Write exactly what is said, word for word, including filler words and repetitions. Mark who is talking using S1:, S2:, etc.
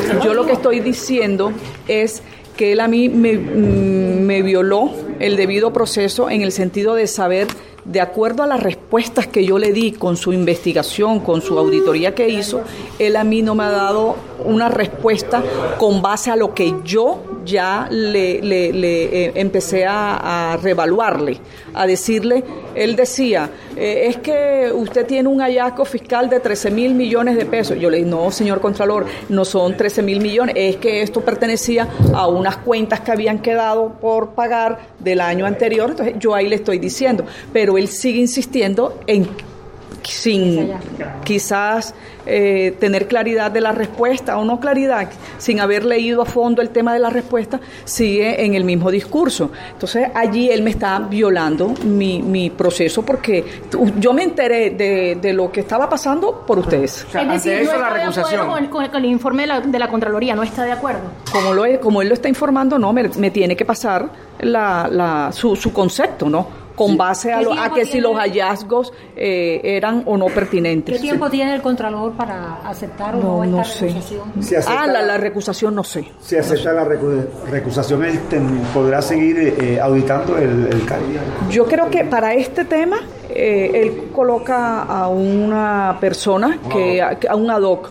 S1: Yo lo que estoy diciendo es que él a mí me, me violó el debido proceso en el sentido de saber, de acuerdo a las respuestas que yo le di con su investigación, con su auditoría que hizo, él a mí no me ha dado una respuesta con base a lo que yo ya le, le, le eh, empecé a, a reevaluarle, a decirle, él decía, eh, es que usted tiene un hallazgo fiscal de trece mil millones de pesos. Yo le dije, no, señor Contralor, no son trece mil millones, es que esto pertenecía a unas cuentas que habían quedado por pagar del año anterior, entonces yo ahí le estoy diciendo, pero él sigue insistiendo en, sin quizás eh, tener claridad de la respuesta o no claridad, sin haber leído a fondo el tema de la respuesta, sigue en el mismo discurso. Entonces allí él me está violando mi, mi proceso porque yo me enteré de, de lo que estaba pasando por ustedes.
S2: O sea, es decir, no está de acuerdo con el, con, el, con el informe de la, de la Contraloría, no está de acuerdo.
S1: Como, lo es, como él lo está informando, no, me, me tiene que pasar la, la, su, su concepto, ¿no? Con base a, lo, a que si los hallazgos eh, eran o no pertinentes.
S3: ¿Qué tiempo sí. tiene el Contralor para aceptar o no, no esta no recusación?
S1: Si ah, la, la recusación no sé.
S4: Si acepta la recu- recusación, él ten, podrá seguir eh, auditando el, el C A I.
S1: Yo creo que para este tema eh, él coloca a una persona, que a, a un ad hoc,